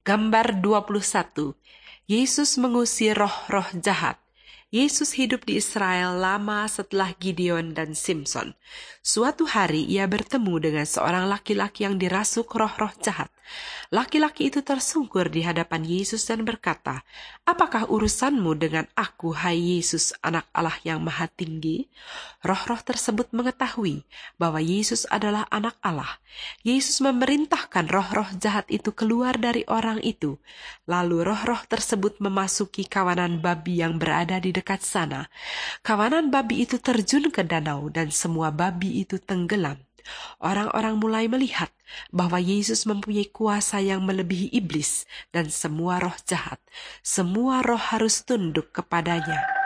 Gambar 21. Yesus mengusir roh-roh jahat. Yesus hidup di Israel lama setelah Gideon dan Simson. Suatu hari ia bertemu dengan seorang laki-laki yang dirasuk roh-roh jahat. Laki-laki itu tersungkur di hadapan Yesus dan berkata, "Apakah urusanmu dengan aku, hai Yesus, anak Allah yang maha tinggi?" Roh-roh tersebut mengetahui bahwa Yesus adalah anak Allah. Yesus memerintahkan roh-roh jahat itu keluar dari orang itu. Lalu roh-roh tersebut memasuki kawanan babi yang berada di dekat sana. Kawanan babi itu terjun ke danau dan semua babi itu tenggelam. Orang-orang mulai melihat bahwa Yesus mempunyai kuasa yang melebihi iblis dan semua roh jahat. Semua roh harus tunduk kepadanya.